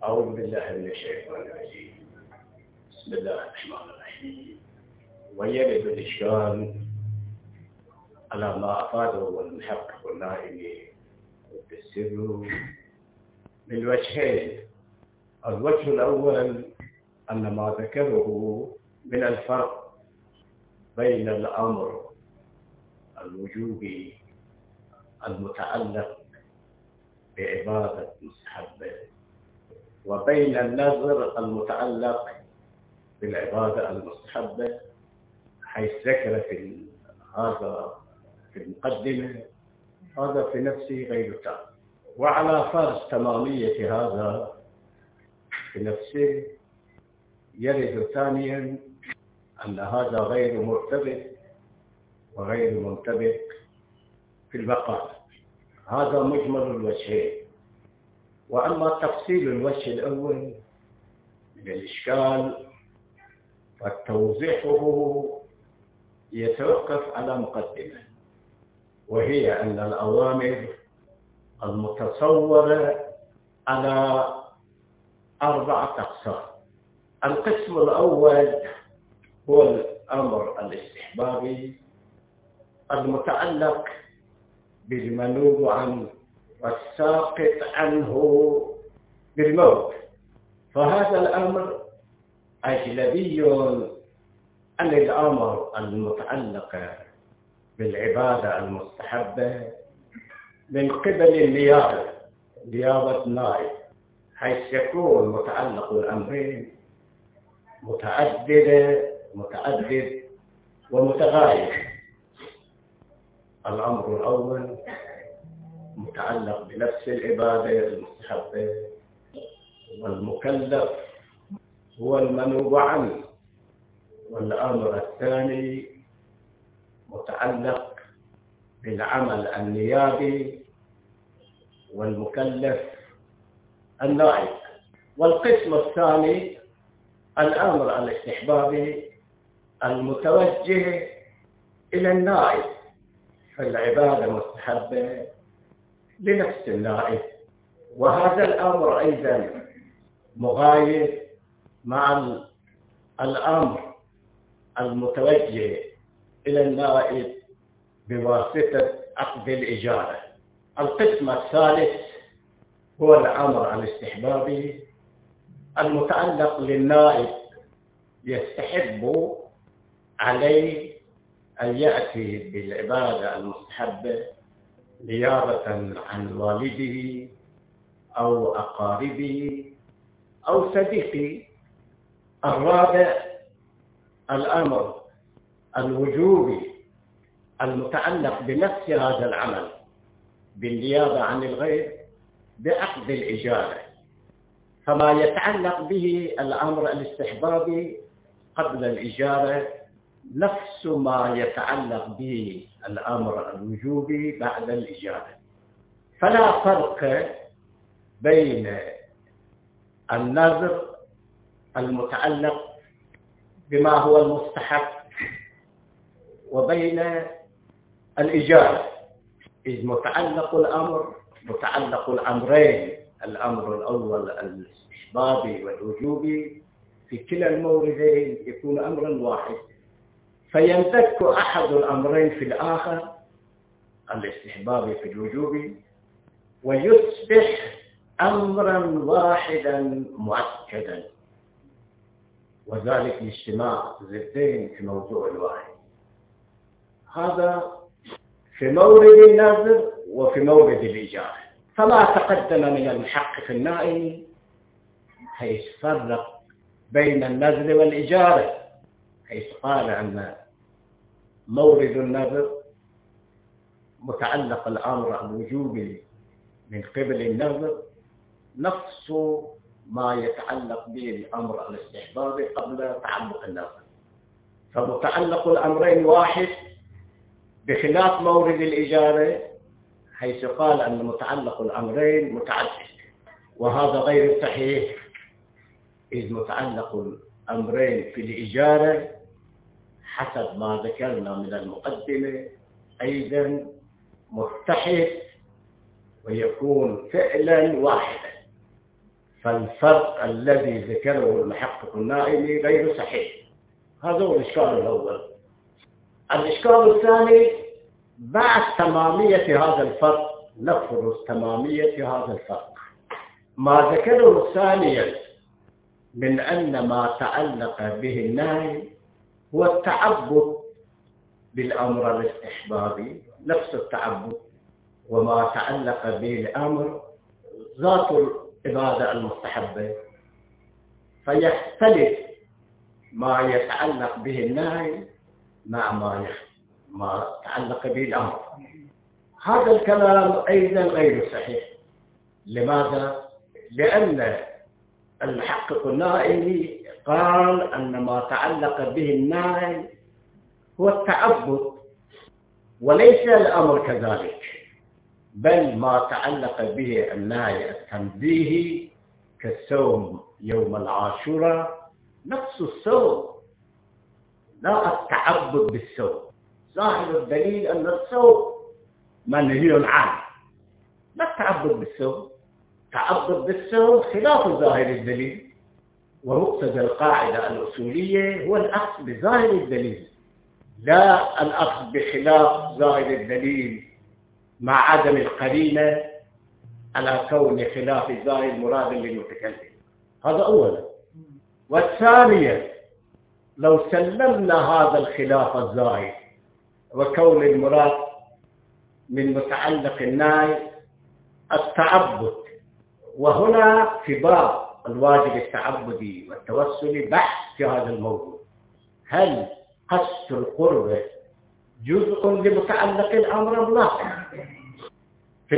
أعوذ بالله من الشيطان الرجيم. بسم الله الرحمن الرحيم. ويرد الإشكال على ما أفاده المحقق النائمي والسر من وجهين. الوجه الأول أن ما ذكره من الفرق بين الأمر الوجوبي المتعلق بعبادة مستحبة وبين النذر المتعلق بالعبادة المستحبة، حيث ذكر في هذا في المقدمة هذا في نفسه غير تام، وعلى فرض تمامية هذا في نفسه يرد ثانيا أن هذا غير مرتبط وغير منطبق في المقام. هذا مجمل الوجهين. وأما تفصيل الوجه الأول من الإشكال فتوضيحه يتوقف على مقدمة، وهي أن الأوامر المتصورة على 4 أقسام. القسم الأول هو الأمر الاستحبابي المتعلق بالمنوب عنه والساقط عنه بالموت، فهذا الأمر أجنبي عن الأمر المتعلق بالعبادة المستحبة من قبل نيابة النائب، حيث يكون متعلق الأمرين متعدد ومتغاير. الأمر الأول متعلق بنفس العبادة المستحبة، والمكلف هو المنوب عنه. والأمر الثاني متعلق بالعمل النيابي، والمكلف النائب. والقسم الثاني الأمر الاستحبابي المتوجه إلى النائب، فالعبادة مستحبة لنفس النائب، وهذا الأمر أيضا مغاير مع الأمر المتوجه إلى النائب بواسطة عقد الإجارة. القسم الثالث هو الأمر الاستحبابي المتعلق للنائب، يستحب عليه أن يأتي بالعبادة المستحبة نيابة عن والده أو أقاربه أو صديقه. الرابع الأمر الوجوبي المتعلق بنفس هذا العمل بالنيابة عن الغير بعقد الإجارة، فما يتعلق به الأمر الاستحبابي قبل الإجارة نفس ما يتعلق به الأمر الوجوبي بعد الإجارة. فلا فرق بين النذر المتعلق بما هو المستحب وبين الإجارة، إذ متعلق الأمرين، الأمر الأول الاستحبابي والوجوبي، في كلا الموردين يكون أمرا واحد، فينتك أحد الأمرين في الآخر، الاستحبابي في الوجوبي، ويصبح أمرا واحدا مؤكدا، وذلك لاجتماع ضدين في موضوع واحد. هذا في مورد النذر وفي مورد الإجارة. فما تقدم من المحقق النائي حيث فرق بين النذر والإجارة، حيث قال أن مورد النذر متعلق الأمر الوجوبي من قبل النذر نفس ما يتعلق به الأمر الاستحبابي قبل تعلق النذر، فمتعلق الأمرين واحد، بخلاف مورد الإجارة حيث قال أن متعلق الأمرين متعدد، وهذا غير صحيح، إذ متعلق الأمرين في الإجارة حسب ما ذكرنا من المقدمة أيضا متحد ويكون فعلا واحدا. فالفرق الذي ذكره المحقق النائمي غير صحيح. هذا هو الإشكال الأول. الإشكال الثاني، بعد تمامية هذا الفرق، نفرض تمامية هذا الفرق، ما ذكره ثانيا من أن ما تعلق به النهي هو التعبد بالأمر الاستحبابي نفس التعبد، وما تعلق به الأمر ذات العبادة المستحبة، فيختلف ما يتعلق به النهي مع ما تعلق به الأمر. هذا الكلام أيضا غير صحيح. لماذا؟ لأن المحقق النائمي قال أن ما تعلق به النهي هو التعبد وليس الأمر كذلك، بل ما تعلق به النهي التنزيهي كالصوم يوم العاشوراء نفس الصوم، لا التعبد بالصوم. ظاهر الدليل أن الصوم منهي عنه، لا التعبد بالصوم. التعبد بالصوم خلاف ظاهر الدليل، ومقتضى القاعدة الأصولية هو الأخذ بظاهر الدليل لا الأخذ بخلاف ظاهر الدليل مع عدم القرينة على كون خلاف ظاهر مراد للمتكلم. هذا أولا. والثانية، لو سلمنا هذا الخلاف الظاهر وكون المراد من متعلق النهي التعبد، وهنا في باب الواجب التعبدي والتوسلي بحث في هذا الموضوع، هل قصد القرب جزء لمتعلق الأمر أم لا؟ في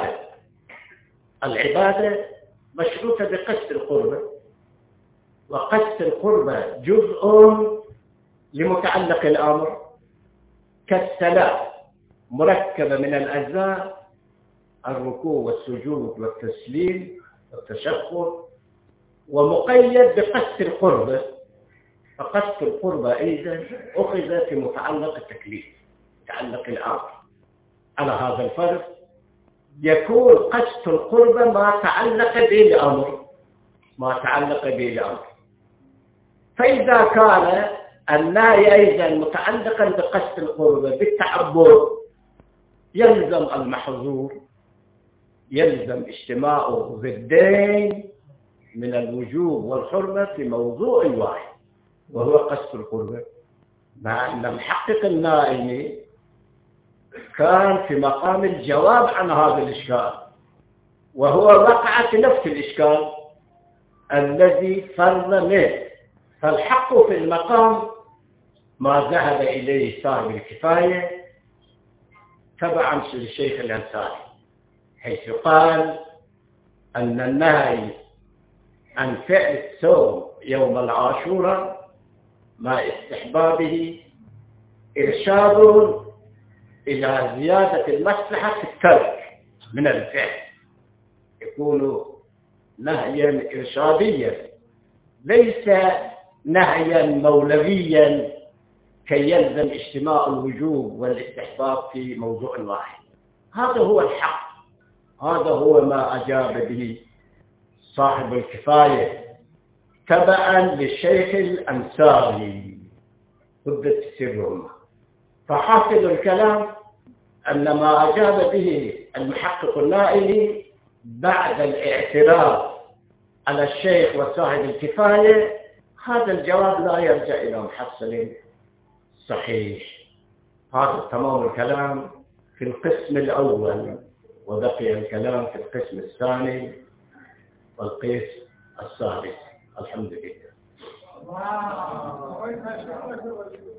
العبادة مشروطة بقصد القرب، وقصد القرب جزء لمتعلق الأمر كالصلاة مركبة من الأجزاء الركوع والسجود والتسليم والتشهد، ومقيد بقصد القرب، فقصد القرب أيضا أخذ في متعلق التكليف متعلق الأمر. على هذا الفرق يكون قصد القرب ما تعلق به الأمر، فإذا كان النهي أيضا متعلقا بقصد القرب بالتعبد يلزم المحظور، يلزم اجتماع ضدين من الوجوب والحرمة في موضوع واحد وهو قصد القرب، مع أن محقق النائمي كان في مقام الجواب عن هذا الإشكال، وهو وقع في نفس الإشكال الذي فرض منه. فالحق في المقام ما ذهب إليه صاحب الكفاية تبعا للشيخ الأنصاري، حيث قال أن النهي عن فعل الصوم يوم العاشوراء مع استحبابه إرشاد إلى زيادة المصلحة في الترك من الفعل، يكون نهيا إرشاديا ليس نهيا مولويا كي يلزم اجتماع الوجوب والاستحباب في موضوع واحد. هذا هو الحق، هذا هو ما أجاب به صاحب الكفاية تبعا للشيخ الأنصاري قدس سرهم. فحاصل الكلام أن ما أجاب به المحقق النائمي بعد الاعتراض على الشيخ وصاحب الكفاية، هذا الجواب لا يرجع إلى محصل صحيح. هذا تمام الكلام في القسم الأول، وبقي الكلام في القسم الثاني والقسم الثالث. الحمد لله.